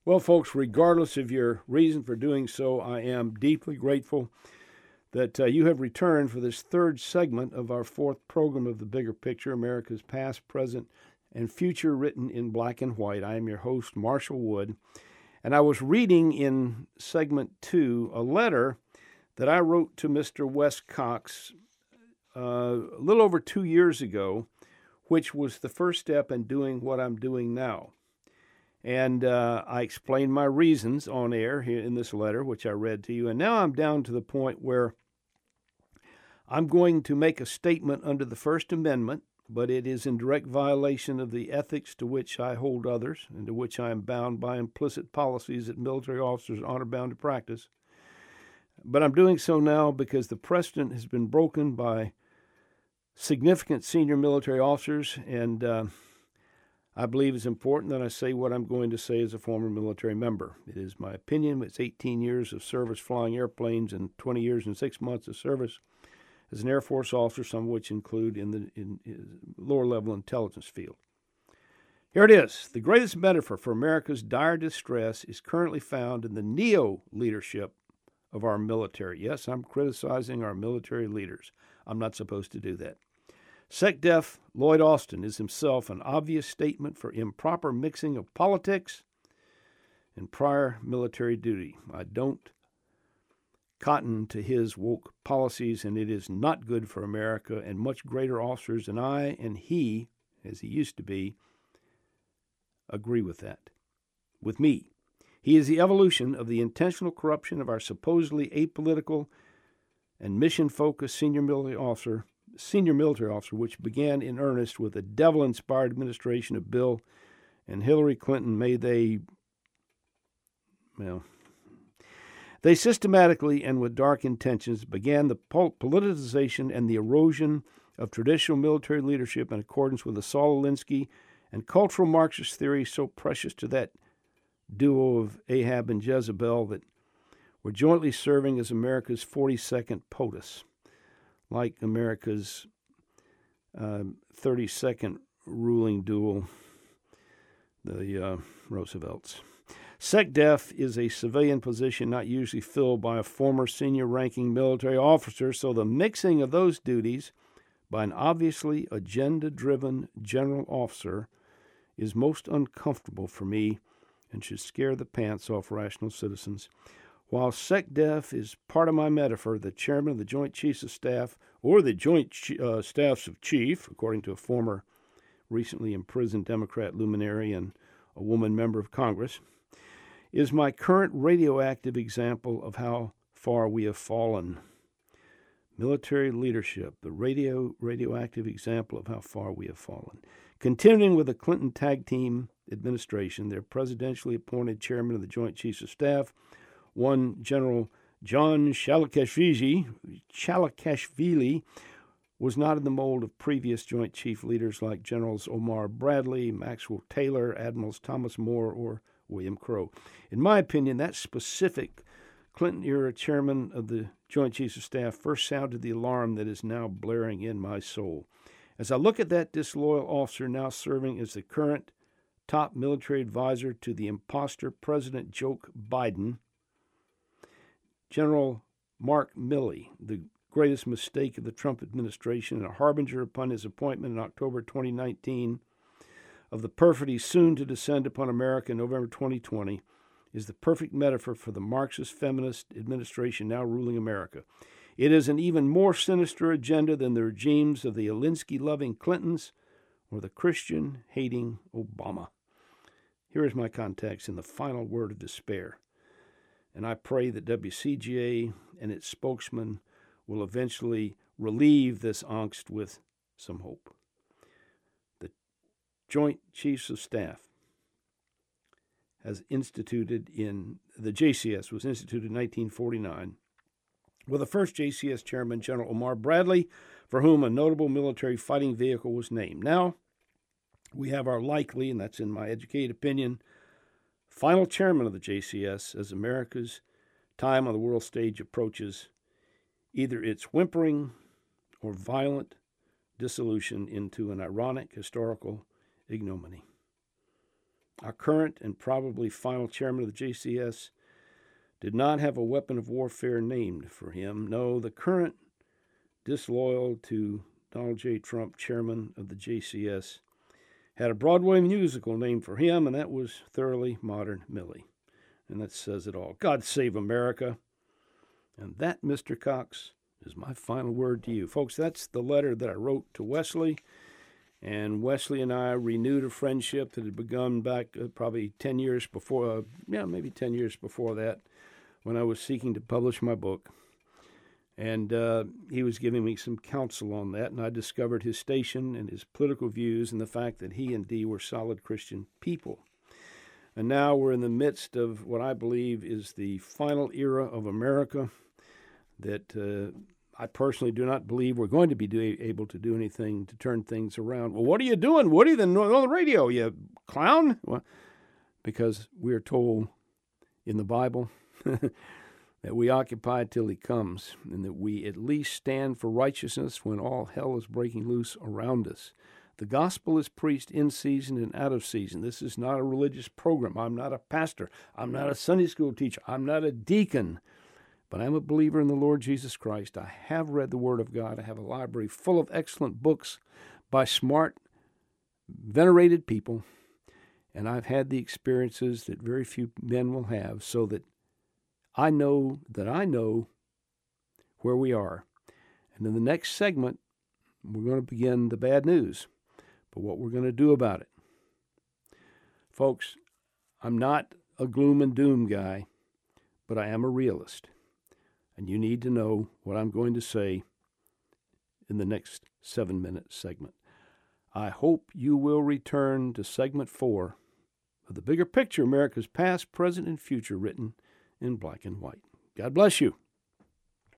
Well, folks, regardless of your reason for doing so, I am deeply grateful that you have returned for this third segment of our fourth program of The Bigger Picture, America's Past, Present, and Future Written in Black and White. I am your host, Marshall Wood, and I was reading in segment 2 a letter that I wrote to Mr. Wes Cox a little over 2 years ago, which was the first step in doing what I'm doing now. And I explained my reasons on air here in this letter, which I read to you. And now I'm down to the point where I'm going to make a statement under the First Amendment, but it is in direct violation of the ethics to which I hold others and to which I am bound by implicit policies that military officers are honor-bound to practice. But I'm doing so now because the precedent has been broken by significant senior military officers, and I believe it's important that I say what I'm going to say as a former military member. It is my opinion. It's 18 years of service flying airplanes and 20 years and 6 months of service as an Air Force officer, some of which include in the lower-level intelligence field. Here it is. The greatest metaphor for America's dire distress is currently found in the neo-leadership of our military. Yes, I'm criticizing our military leaders. I'm not supposed to do that. SecDef Lloyd Austin is himself an obvious statement for improper mixing of politics and prior military duty. I don't cotton to his woke policies, and it is not good for America and much greater officers than I and he, as he used to be, agree with that. With me. He is the evolution of the intentional corruption of our supposedly apolitical and mission-focused senior military officer, which began in earnest with the devil-inspired administration of Bill and Hillary Clinton. They systematically and with dark intentions began the politicization and the erosion of traditional military leadership in accordance with the Saul Alinsky and cultural Marxist theory so precious to that duo of Ahab and Jezebel that were jointly serving as America's 42nd POTUS, like America's 32nd ruling duo, the Roosevelts. SecDef is a civilian position not usually filled by a former senior-ranking military officer, so the mixing of those duties by an obviously agenda-driven general officer is most uncomfortable for me and should scare the pants off rational citizens. While SecDef is part of my metaphor, the chairman of the Joint Chiefs of Staff, or the Joint Staffs of Chief, according to a former recently imprisoned Democrat luminary and a woman member of Congress, is my current radioactive example of how far we have fallen. Military leadership, the radioactive example of how far we have fallen. Continuing with the Clinton tag team administration, their presidentially appointed chairman of the Joint Chiefs of Staff, one General John Shalikashvili, was not in the mold of previous Joint Chief leaders like Generals Omar Bradley, Maxwell Taylor, Admirals Thomas Moore, or William Crowe. In my opinion, that specific Clinton-era chairman of the Joint Chiefs of Staff first sounded the alarm that is now blaring in my soul. As I look at that disloyal officer now serving as the current top military advisor to the imposter President Joe Biden, General Mark Milley, the greatest mistake of the Trump administration and a harbinger upon his appointment in October 2019 of the perfidy soon to descend upon America in November 2020, is the perfect metaphor for the Marxist feminist administration now ruling America. It is an even more sinister agenda than the regimes of the Alinsky-loving Clintons or the Christian-hating Obama. Here is my context in the final word of despair. And I pray that WCGA and its spokesman will eventually relieve this angst with some hope. The Joint Chiefs of Staff has instituted the JCS was instituted in 1949 with the first JCS chairman, General Omar Bradley, for whom a notable military fighting vehicle was named. Now, we have our likely, and that's in my educated opinion, final chairman of the JCS as America's time on the world stage approaches either its whimpering or violent dissolution into an ironic historical ignominy. Our current and probably final chairman of the JCS did not have a weapon of warfare named for him. No, the current disloyal to Donald J. Trump, chairman of the JCS, had a Broadway musical named for him, and that was Thoroughly Modern Millie. And that says it all. God save America. And that, Mr. Cox, is my final word to you. Folks, that's the letter that I wrote to Wesley. And Wesley and I renewed a friendship that had begun back probably 10 years before, maybe 10 years before that, when I was seeking to publish my book. And he was giving me some counsel on that, and I discovered his station and his political views and the fact that he and Dee were solid Christian people. And now we're in the midst of what I believe is the final era of America that I personally do not believe we're going to be able to do anything to turn things around. Well, what are you doing, Woody, on the radio, you clown? Well, because we are told in the Bible that we occupy till he comes, and that we at least stand for righteousness when all hell is breaking loose around us. The gospel is preached in season and out of season. This is not a religious program. I'm not a pastor. I'm not a Sunday school teacher. I'm not a deacon. But I'm a believer in the Lord Jesus Christ. I have read the Word of God. I have a library full of excellent books by smart, venerated people. And I've had the experiences that very few men will have, so that I know where we are. And in the next segment, we're going to begin the bad news, but what we're going to do about it. Folks, I'm not a gloom and doom guy, but I am a realist. And you need to know what I'm going to say in the next 7-minute segment. I hope you will return to segment 4 of The Bigger Picture, America's Past, Present, and Future, written in black and white. God bless you.